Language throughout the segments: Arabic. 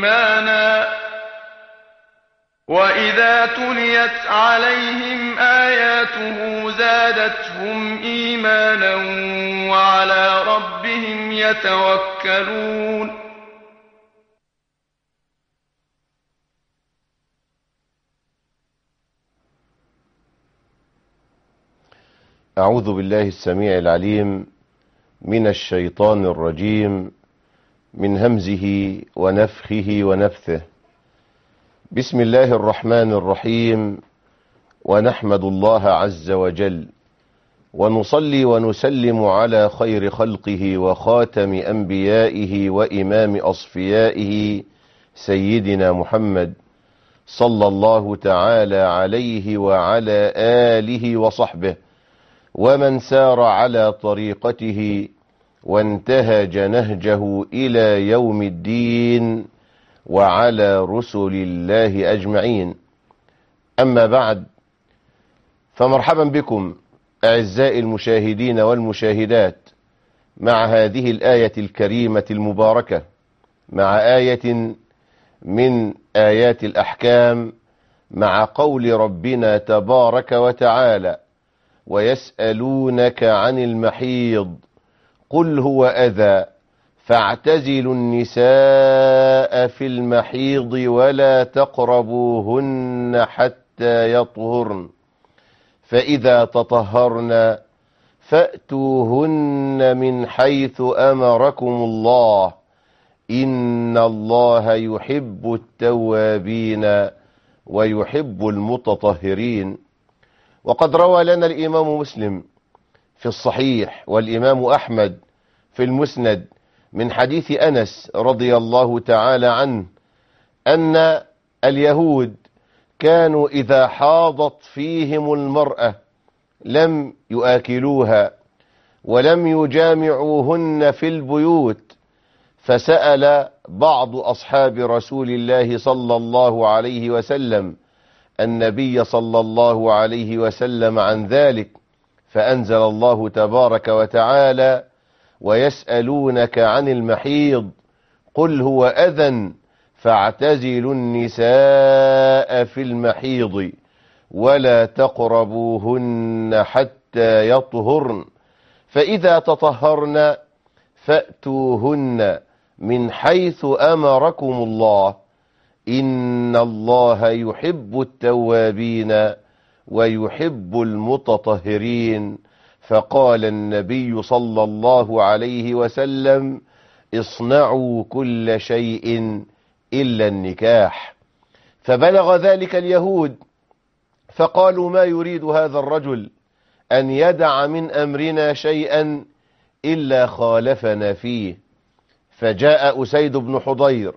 إيمانا وإذا تليت عليهم آياته زادتهم إيمانا وعلى ربهم يتوكلون. أعوذ بالله السميع العليم من الشيطان الرجيم من همزه ونفخه ونفثه. بسم الله الرحمن الرحيم، ونحمد الله عز وجل ونصلي ونسلم على خير خلقه وخاتم أنبيائه وإمام أصفيائه سيدنا محمد صلى الله تعالى عليه وعلى آله وصحبه ومن سار على طريقته وانتهج نهجه إلى يوم الدين وعلى رسل الله أجمعين. أما بعد، فمرحبا بكم أعزائي المشاهدين والمشاهدات مع هذه الآية الكريمة المباركة، مع آية من آيات الأحكام، مع قول ربنا تبارك وتعالى: ويسألونك عن المحيض قل هو أذى فاعتزلوا النساء في المحيض ولا تقربوهن حتى يطهرن فإذا تطهرن فأتوهن من حيث أمركم الله إن الله يحب التوابين ويحب المتطهرين. وقد روى لنا الإمام مسلم في الصحيح والإمام أحمد في المسند من حديث أنس رضي الله تعالى عنه أن اليهود كانوا إذا حاضت فيهم المرأة لم يآكلوها ولم يجامعوهن في البيوت، فسأل بعض أصحاب رسول الله صلى الله عليه وسلم النبي صلى الله عليه وسلم عن ذلك، فأنزل الله تبارك وتعالى: ويسألونك عن المحيض قل هو أذى فاعتزلوا النساء في المحيض ولا تقربوهن حتى يطهرن فإذا تطهرن فأتوهن من حيث أمركم الله إن الله يحب التوابين ويحب المتطهرين. فقال النبي صلى الله عليه وسلم: اصنعوا كل شيء إلا النكاح. فبلغ ذلك اليهود فقالوا: ما يريد هذا الرجل أن يدع من أمرنا شيئا إلا خالفنا فيه. فجاء أسيد بن حضير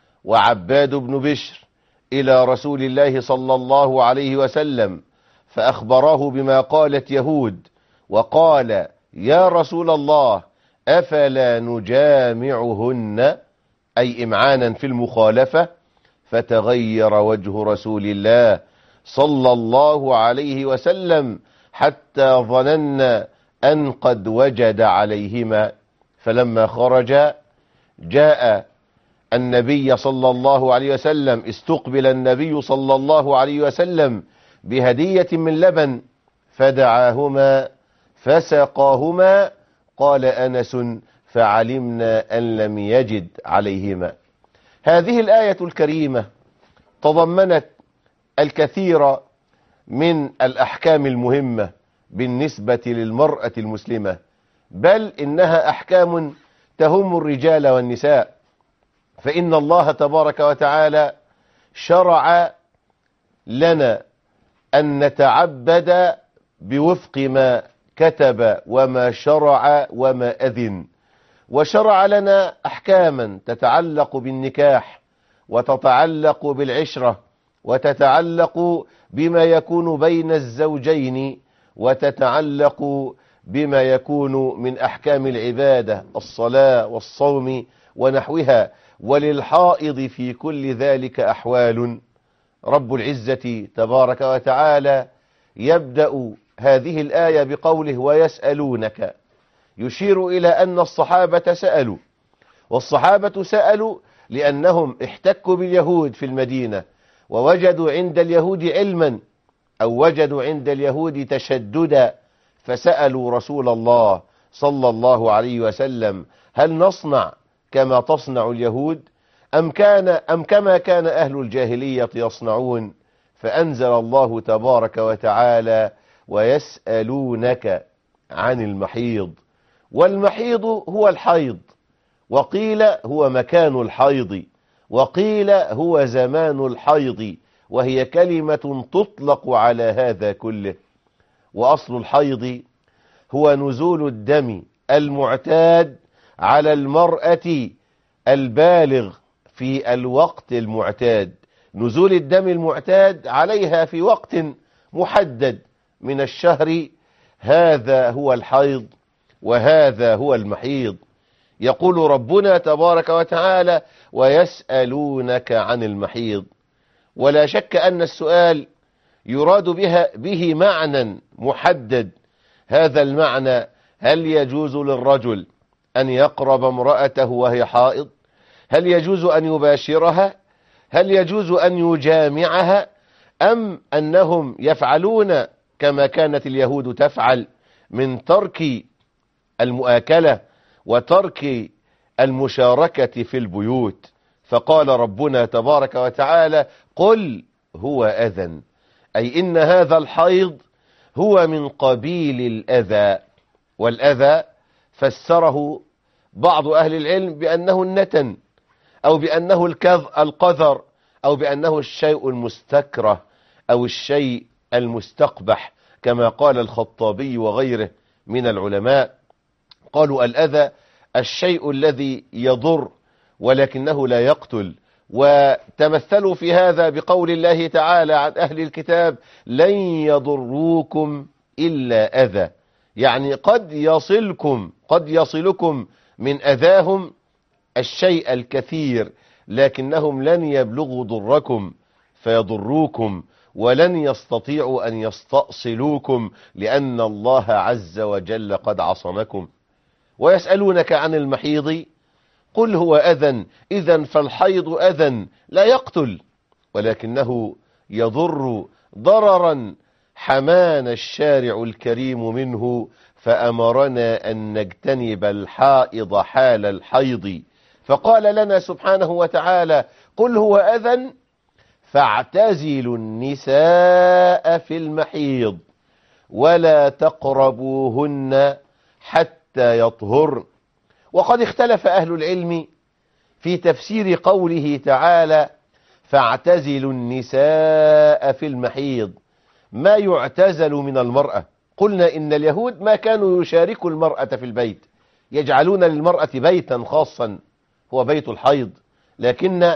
وعباد بن بشر إلى رسول الله صلى الله عليه وسلم فأخبراه بما قالت يهود، وقال: يا رسول الله أفلا نجامعهن، أي إمعانا في المخالفة. فتغير وجه رسول الله صلى الله عليه وسلم حتى ظننا أن قد وجد عليهما. فلما خرج جاء النبي صلى الله عليه وسلم، استقبل النبي صلى الله عليه وسلم بهدية من لبن فدعاهما فسقاهما. قال أنس: فعلمنا أن لم يجد عليهما. هذه الآية الكريمة تضمنت الكثير من الأحكام المهمة بالنسبة للمرأة المسلمة، بل إنها أحكام تهم الرجال والنساء. فإن الله تبارك وتعالى شرع لنا أن نتعبد بوفق ما كتب وما شرع وما أذن، وشرع لنا أحكاما تتعلق بالنكاح وتتعلق بالعشرة وتتعلق بما يكون بين الزوجين وتتعلق بما يكون من أحكام العبادة، الصلاة والصوم ونحوها. وللحائض في كل ذلك أحوال. رب العزة تبارك وتعالى يبدأ هذه الآية بقوله: ويسألونك، يشير إلى أن الصحابة سألوا، والصحابة سألوا لأنهم احتكوا باليهود في المدينة ووجدوا عند اليهود علما أو وجدوا عند اليهود تشددا، فسألوا رسول الله صلى الله عليه وسلم: هل نصنع كما تصنع اليهود أم كما كان أهل الجاهلية يصنعون؟ فأنزل الله تبارك وتعالى: ويسألونك عن المحيض. والمحيض هو الحيض، وقيل هو مكان الحيض، وقيل هو زمان الحيض، وهي كلمة تطلق على هذا كله. وأصل الحيض هو نزول الدم المعتاد على المرأة البالغ في الوقت المعتاد، نزول الدم المعتاد عليها في وقت محدد من الشهر، هذا هو الحيض وهذا هو المحيض. يقول ربنا تبارك وتعالى: ويسألونك عن المحيض. ولا شك أن السؤال يراد به معنى محدد. هذا المعنى: هل يجوز للرجل أن يقرب امرأته وهي حائض؟ هل يجوز أن يباشرها؟ هل يجوز أن يجامعها؟ أم أنهم يفعلون كما كانت اليهود تفعل من ترك المؤاكلة وترك المشاركة في البيوت؟ فقال ربنا تبارك وتعالى: قل هو أذى، أي إن هذا الحيض هو من قبيل الأذى. والأذى فسره بعض أهل العلم بأنه النتن، أو بأنه القذر، أو بأنه الشيء المستكره أو الشيء المستقبح، كما قال الخطابي وغيره من العلماء. قالوا الأذى الشيء الذي يضر ولكنه لا يقتل، وتمثلوا في هذا بقول الله تعالى عن أهل الكتاب: لن يضروكم إلا أذى، يعني قد يصلكم من أذاهم الشيء الكثير، لكنهم لن يبلغوا ضركم فيضروكم، ولن يستطيعوا أن يستأصلوكم، لأن الله عز وجل قد عصمكم. ويسألونك عن المحيض قل هو أذى، إذن فالحيض أذى لا يقتل ولكنه يضر ضررا حمانا الشارع الكريم منه، فأمرنا أن نجتنب الحائض حال الحيض. فقال لنا سبحانه وتعالى: قل هو أذى فاعتزلوا النساء في المحيض ولا تقربوهن حتى يطهرن. وقد اختلف أهل العلم في تفسير قوله تعالى: فاعتزلوا النساء في المحيض، ما يعتزل من المرأة. قلنا إن اليهود ما كانوا يشاركوا المرأة في البيت، يجعلون للمرأة بيتا خاصا هو بيت الحيض، لكن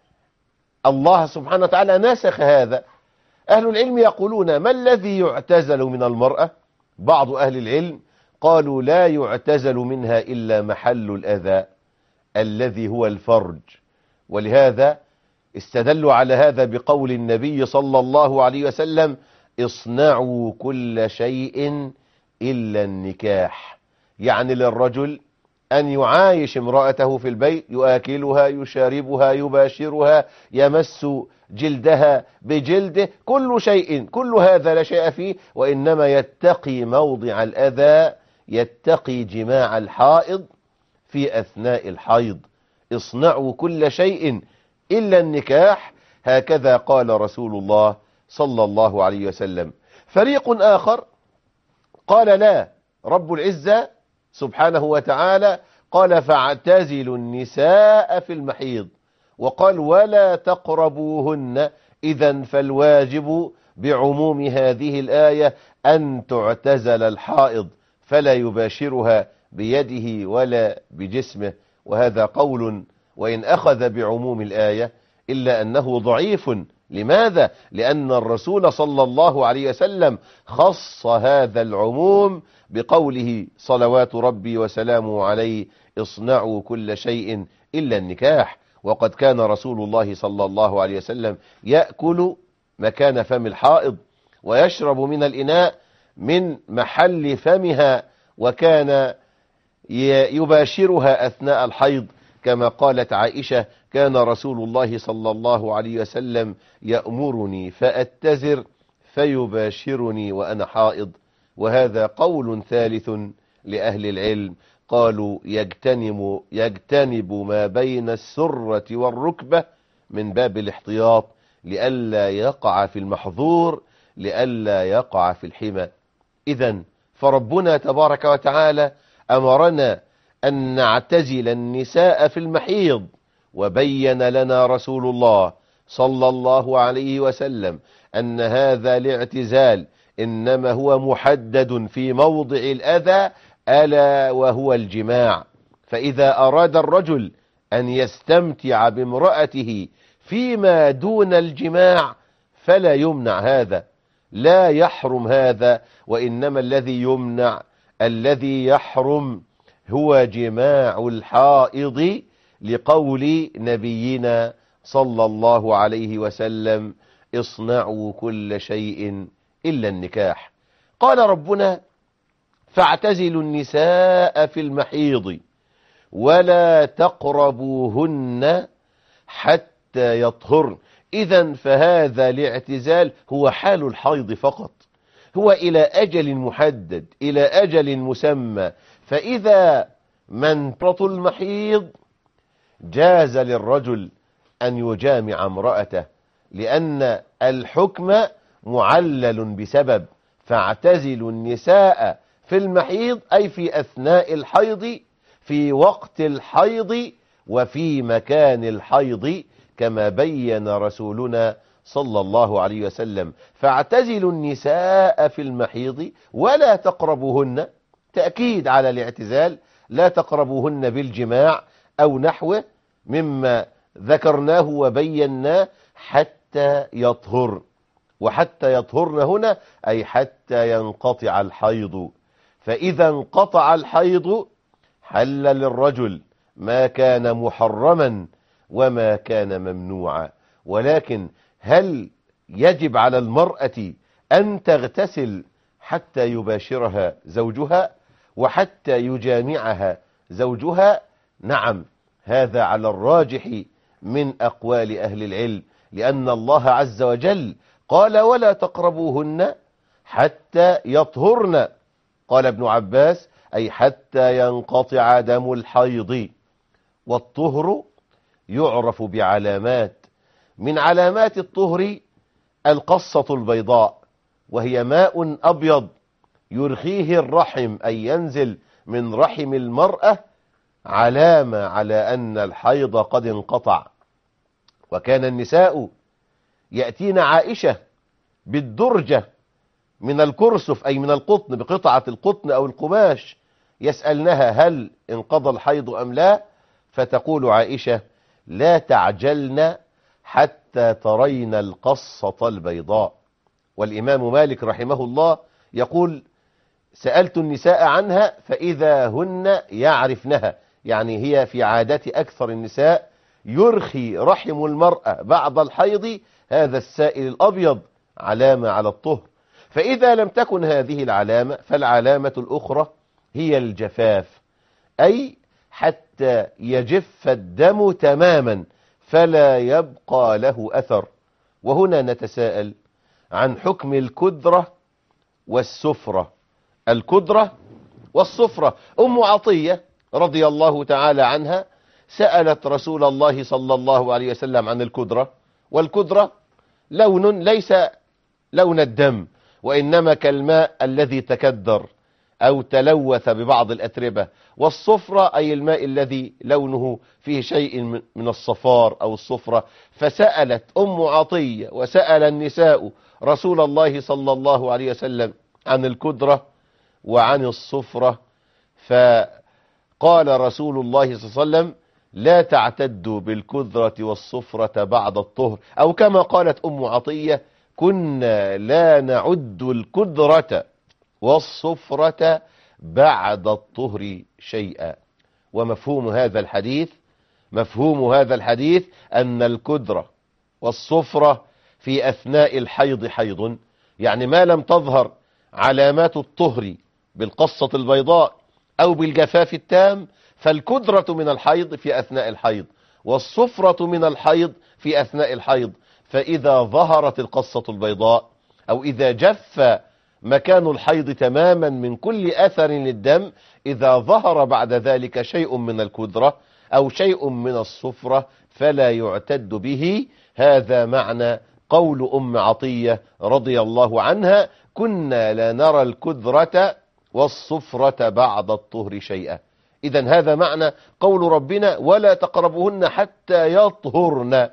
الله سبحانه وتعالى نسخ هذا. أهل العلم يقولون: ما الذي يعتزل من المرأة؟ بعض أهل العلم قالوا: لا يعتزل منها إلا محل الأذى الذي هو الفرج. ولهذا استدلوا على هذا بقول النبي صلى الله عليه وسلم: اصنعوا كل شيء إلا النكاح. يعني للرجل أن يعايش امرأته في البيت، يؤكلها، يشاربها، يباشرها، يمس جلدها بجلده، كل شيء، كل هذا لا شيء فيه، وإنما يتقي موضع الأذى، يتقي جماع الحائض في أثناء الحيض. اصنعوا كل شيء إلا النكاح، هكذا قال رسول الله صلى الله عليه وسلم. فريق آخر قال: لا، رب العزة سبحانه وتعالى قال: فاعتزلوا النساء في المحيض، وقال: ولا تقربوهن. إذن فالواجب بعموم هذه الآية أن تعتزل الحائض، فلا يباشرها بيده ولا بجسمه. وهذا قول وإن أخذ بعموم الآية إلا أنه ضعيف. لماذا؟ لأن الرسول صلى الله عليه وسلم خص هذا العموم بقوله صلوات ربي وسلامه عليه: اصنعوا كل شيء إلا النكاح. وقد كان رسول الله صلى الله عليه وسلم يأكل مكان فم الحائض ويشرب من الإناء من محل فمها، وكان يباشرها أثناء الحيض، كما قالت عائشة: كان رسول الله صلى الله عليه وسلم يأمرني فأتزر فيباشرني وأنا حائض. وهذا قول ثالث لأهل العلم، قالوا يجتنب ما بين السرة والركبة من باب الاحتياط لئلا يقع في المحظور، لئلا يقع في الحمى. إذن فربنا تبارك وتعالى أمرنا أن نعتزل النساء في المحيض، وبين لنا رسول الله صلى الله عليه وسلم أن هذا الاعتزال إنما هو محدد في موضع الأذى، ألا وهو الجماع. فإذا أراد الرجل أن يستمتع بامرأته فيما دون الجماع فلا يمنع هذا، لا يحرم هذا، وإنما الذي يمنع الذي يحرم هو جماع الحائض، لقول نبينا صلى الله عليه وسلم: اصنعوا كل شيء إلا النكاح. قال ربنا: فاعتزلوا النساء في المحيض ولا تقربوهن حتى يطهرن. إذن فهذا الاعتزال هو حال الحيض فقط، هو إلى أجل محدد، إلى أجل مسمى. فإذا من فرط المحيض جاز للرجل أن يجامع امرأته، لأن الحكم معلل بسبب. فاعتزلوا النساء في المحيض أي في أثناء الحيض، في وقت الحيض وفي مكان الحيض، كما بين رسولنا صلى الله عليه وسلم. فاعتزلوا النساء في المحيض ولا تقربوهن، تأكيد على الاعتزال، لا تقربوهن بالجماع أو نحوه مما ذكرناه وبيناه حتى يطهر. وحتى يطهرن هنا أي حتى ينقطع الحيض. فإذا انقطع الحيض حل للرجل ما كان محرما وما كان ممنوعا. ولكن هل يجب على المرأة أن تغتسل حتى يباشرها زوجها وحتى يجامعها زوجها؟ نعم، هذا على الراجح من أقوال أهل العلم، لأن الله عز وجل قال: ولا تقربوهن حتى يطهرن. قال ابن عباس: أي حتى ينقطع دم الحيض. والطهر يعرف بعلامات، من علامات الطهر القصة البيضاء، وهي ماء أبيض يرخيه الرحم، أي ينزل من رحم المرأة، علامة على أن الحيض قد انقطع. وكان النساء يأتين عائشة بالدرجة من الكرسف أي من القطن، بقطعة القطن أو القماش، يسألنها: هل انقضى الحيض أم لا؟ فتقول عائشة: لا تعجلن حتى ترين القصة البيضاء. والإمام مالك رحمه الله يقول: سألت النساء عنها فإذا هن يعرفنها، يعني هي في عادة أكثر النساء يرخي رحم المرأة بعد الحيض هذا السائل الأبيض، علامة على الطهر. فإذا لم تكن هذه العلامة فالعلامة الأخرى هي الجفاف، أي حتى يجف الدم تماما فلا يبقى له أثر. وهنا نتساءل عن حكم الكدرة والسفرة. الكدرة والسفرة، أم عطية رضي الله تعالى عنها سألت رسول الله صلى الله عليه وسلم عن الكدرة. والكدرة لون ليس لون الدم، وإنما كالماء الذي تكدر أو تلوث ببعض الأتربة. والصفرة أي الماء الذي لونه فيه شيء من الصفار أو الصفرة. فسألت أم عطية وسأل النساء رسول الله صلى الله عليه وسلم عن الكدرة وعن الصفرة، فقال رسول الله صلى الله عليه وسلم: لا تعتدوا بالكدرة والصفرة بعد الطهر، أو كما قالت أم عطية: كنا لا نعد الكدرة والصفرة بعد الطهر شيئا. ومفهوم هذا الحديث أن الكدرة والصفرة في أثناء الحيض حيض، يعني ما لم تظهر علامات الطهر بالقصة البيضاء أو بالجفاف التام فالكدرة من الحيض في أثناء الحيض، والصفرة من الحيض في أثناء الحيض. فإذا ظهرت القصة البيضاء أو إذا جف مكان الحيض تماما من كل أثر للدم، إذا ظهر بعد ذلك شيء من الكدرة أو شيء من الصفرة فلا يعتد به. هذا معنى قول أم عطية رضي الله عنها: كنا لا نرى الكدرة والصفرة بعد الطهر شيئا. إذن هذا معنى قول ربنا: ولا تقربوهن حتى يطهرن.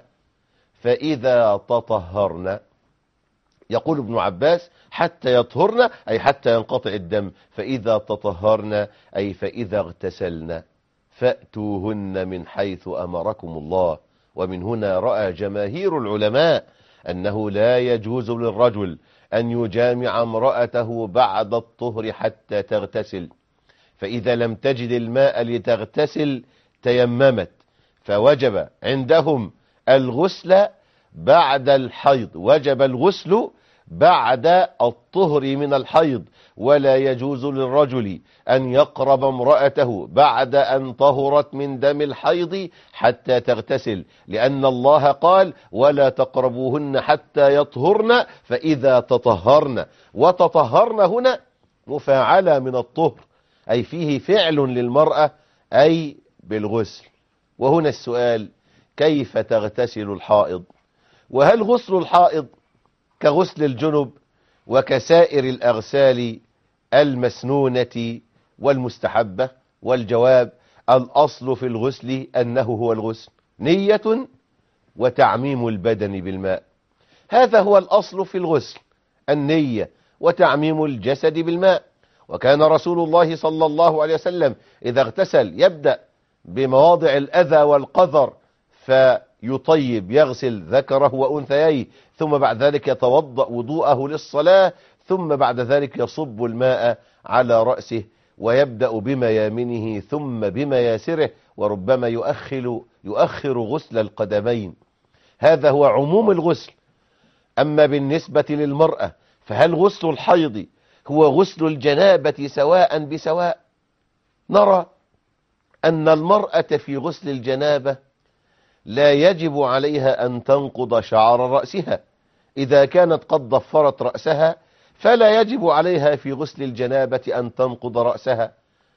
فإذا تطهرن، يقول ابن عباس: حتى يطهرن أي حتى ينقطع الدم، فإذا تطهرن أي فإذا اغتسلن. فأتوهن من حيث أمركم الله. ومن هنا رأى جماهير العلماء أنه لا يجوز للرجل أن يجامع امرأته بعد الطهر حتى تغتسل، فإذا لم تجد الماء لتغتسل تيممت، فوجب عندهم الغسل بعد الحيض، وجب الغسل بعد الطهر من الحيض. ولا يجوز للرجل أن يقرب امرأته بعد أن طهرت من دم الحيض حتى تغتسل، لأن الله قال: ولا تقربوهن حتى يطهرن فإذا تطهرن. وتطهرن هنا مفاعلة من الطهر، أي فيه فعل للمرأة أي بالغسل. وهنا السؤال: كيف تغتسل الحائض؟ وهل غسل الحائض كغسل الجنب وكسائر الأغسال المسنونة والمستحبة؟ والجواب: الأصل في الغسل أنه هو الغسل، نية وتعميم البدن بالماء. هذا هو الأصل في الغسل، النية وتعميم الجسد بالماء. وكان رسول الله صلى الله عليه وسلم إذا اغتسل يبدأ بمواضع الأذى والقذر فيطيب، يغسل ذكره وأنثيه، ثم بعد ذلك يتوضأ وضوءه للصلاة، ثم بعد ذلك يصب الماء على رأسه ويبدأ بميامنه ثم بمياسره، وربما يؤخر غسل القدمين. هذا هو عموم الغسل. أما بالنسبة للمرأة فهل غسل الحيض هو غسل الجنابة سواء بسواء؟ نرى أن المرأة في غسل الجنابة لا يجب عليها أن تنقض شعر رأسها. إذا كانت قد ضفرت رأسها فلا يجب عليها في غسل الجنابة أن تنقض رأسها.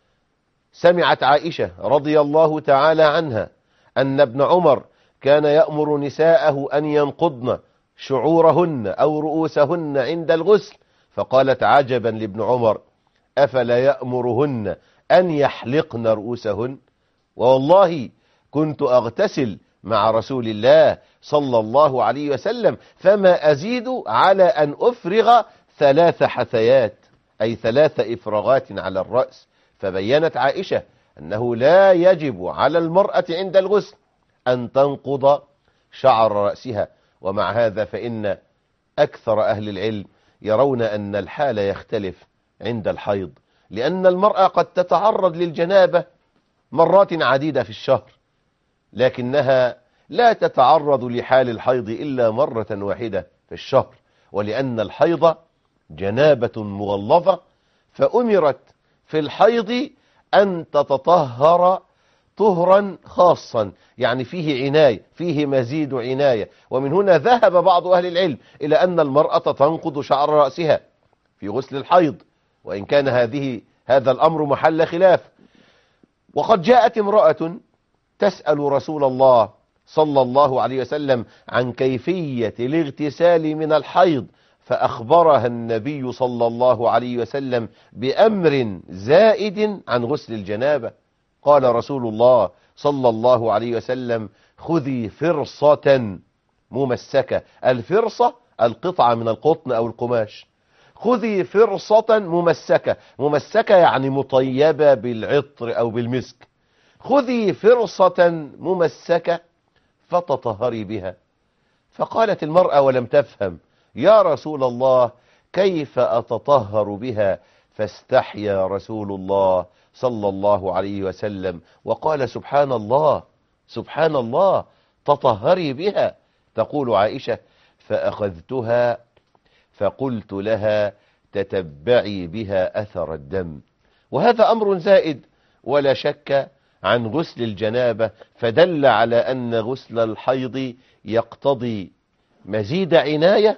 سمعت عائشة رضي الله تعالى عنها أن ابن عمر كان يأمر نساءه أن ينقضن شعورهن أو رؤوسهن عند الغسل، فقالت: عجبا لابن عمر، أفلا يأمرهن أن يحلقن رؤوسهن؟ والله كنت أغتسل مع رسول الله صلى الله عليه وسلم فما أزيد على أن أفرغ 3 حثيات، أي 3 إفراغات على الرأس. فبينت عائشة أنه لا يجب على المرأة عند الغسل أن تنقض شعر رأسها. ومع هذا فإن أكثر أهل العلم يرون أن الحال يختلف عند الحيض، لأن المرأة قد تتعرض للجنابة مرات عديدة في الشهر، لكنها لا تتعرض لحال الحيض إلا مرة واحدة في الشهر. ولأن الحيض جنابة مغلظة فأمرت في الحيض أن تتطهر طهرا خاصا، يعني فيه عناية، فيه مزيد عناية. ومن هنا ذهب بعض أهل العلم إلى أن المرأة تنقض شعر رأسها في غسل الحيض، وإن كان هذا الأمر محل خلاف. وقد جاءت امرأة تسأل رسول الله صلى الله عليه وسلم عن كيفية الاغتسال من الحيض، فأخبرها النبي صلى الله عليه وسلم بأمر زائد عن غسل الجنابة. قال رسول الله صلى الله عليه وسلم: خذي فرصة ممسكة. الفرصة القطعة من القطن أو القماش. خذي فرصة ممسكة، ممسكة يعني مطيبة بالعطر أو بالمسك. خذي فرصة ممسكة فتطهري بها. فقالت المرأة ولم تفهم: يا رسول الله كيف أتطهر بها؟ فاستحيا رسول الله صلى الله عليه وسلم وقال: سبحان الله سبحان الله، تطهري بها. تقول عائشة: فأخذتها فقلت لها: تتبعي بها أثر الدم. وهذا أمر زائد، ولا شك عن غسل الجنابة، فدل على أن غسل الحيض يقتضي مزيد عناية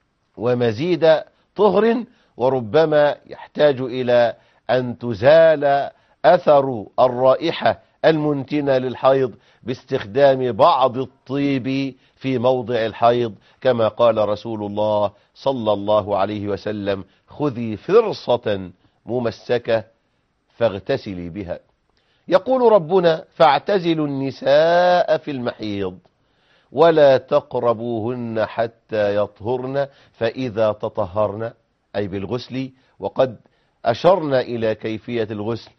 ومزيد طهر، وربما يحتاج إلى أن تزال أثر الرائحة المنتنة للحيض باستخدام بعض الطيب في موضع الحيض، كما قال رسول الله صلى الله عليه وسلم: خذي فرصة ممسكة فاغتسلي بها. يقول ربنا: فاعتزلوا النساء في المحيض ولا تقربوهن حتى يطهرن فإذا تطهرن، أي بالغسل، وقد أشرنا إلى كيفية الغسل: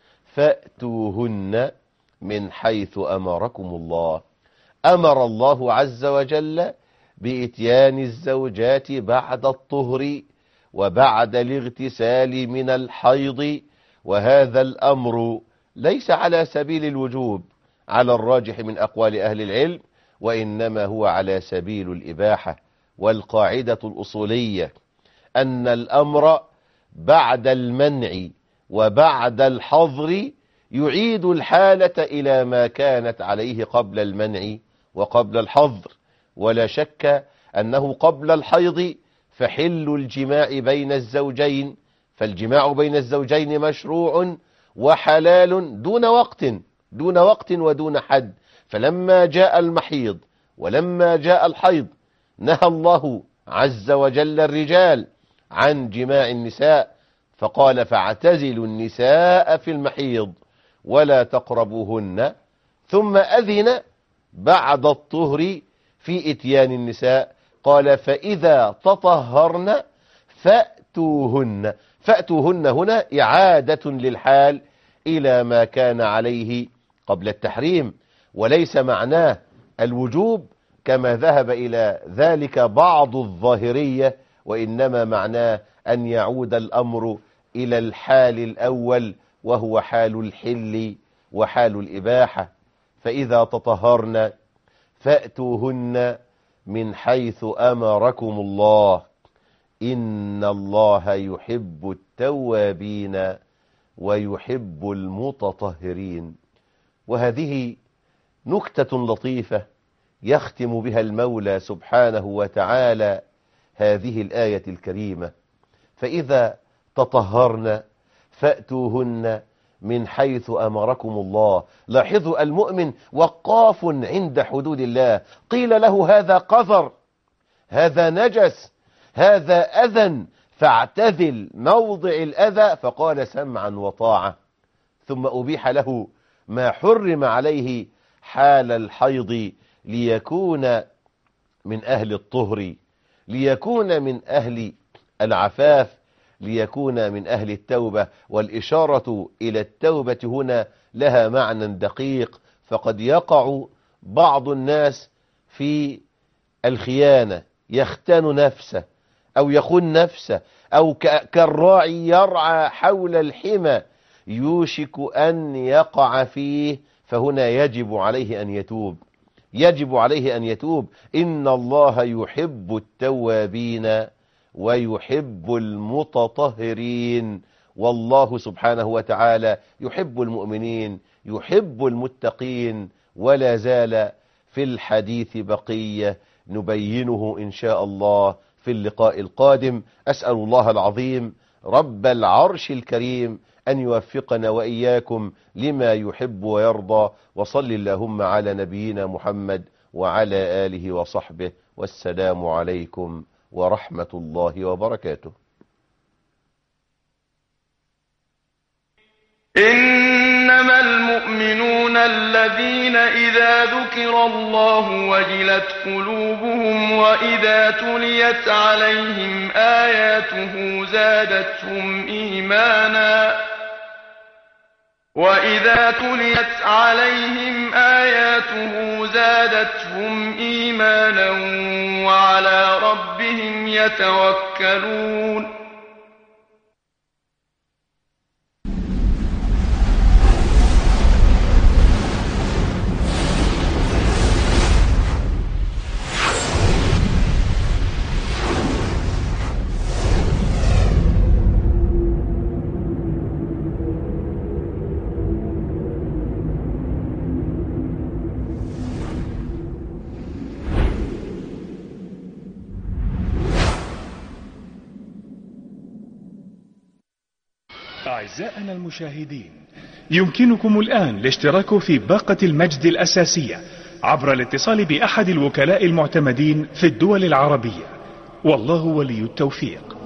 فأتوهن من حيث أمركم الله. أمر الله عز وجل بإتيان الزوجات بعد الطهر وبعد الاغتسال من الحيض، وهذا الأمر ليس على سبيل الوجوب على الراجح من أقوال أهل العلم، وإنما هو على سبيل الإباحة. والقاعدة الأصولية أن الأمر بعد المنع وبعد الحظر يعيد الحالة إلى ما كانت عليه قبل المنع وقبل الحظر. ولا شك أنه قبل الحيض فحل الجماع بين الزوجين، فالجماع بين الزوجين مشروع وحلال دون وقت ودون حد. فلما جاء المحيض ولما جاء الحيض نهى الله عز وجل الرجال عن جماع النساء، فقال: فاعتزلوا النساء في المحيض ولا تقربوهن، ثم أذن بعد الطهر في إتيان النساء، قال: فإذا تطهرن فأتوهن. فأتوهن هنا إعادة للحال إلى ما كان عليه قبل التحريم، وليس معناه الوجوب كما ذهب إلى ذلك بعض الظاهرية، وإنما معناه أن يعود الأمر إلى الحال الأول، وهو حال الحل وحال الإباحة. فإذا تطهرن فأتوهن من حيث أمركم الله إن الله يحب التوابين ويحب المتطهرين. وهذه نكتة لطيفة يختم بها المولى سبحانه وتعالى هذه الآية الكريمة: فإذا تطهرن فأتوهن من حيث أمركم الله. لاحظوا، المؤمن وقاف عند حدود الله. قيل له: هذا قذر، هذا نجس، هذا أذى، فاعتزل موضع الأذى، فقال: سمعا وطاعة. ثم أبيح له ما حرم عليه حال الحيض ليكون من أهل الطهر، ليكون من أهل العفاف، ليكون من أهل التوبة. والإشارة إلى التوبة هنا لها معنى دقيق، فقد يقع بعض الناس في الخيانة، يختان نفسه أو يخون نفسه، أو كالراعي يرعى حول الحمى يوشك أن يقع فيه، فهنا يجب عليه أن يتوب، يجب عليه أن يتوب. إن الله يحب التوابين ويحب المتطهرين، والله سبحانه وتعالى يحب المؤمنين، يحب المتقين. ولا زال في الحديث بقية نبينه إن شاء الله في اللقاء القادم. أسأل الله العظيم رب العرش الكريم أن يوفقنا وإياكم لما يحب ويرضى، وصل اللهم على نبينا محمد وعلى آله وصحبه، والسلام عليكم ورحمة الله وبركاته. إنما المؤمنون الذين إذا ذكر الله وجلت قلوبهم وإذا تليت عليهم آياته زادتهم إيمانا وعلى ربهم يتوكلون. أعزائنا المشاهدين، يمكنكم الآن الاشتراك في باقة المجد الأساسية عبر الاتصال بأحد الوكلاء المعتمدين في الدول العربية، والله ولي التوفيق.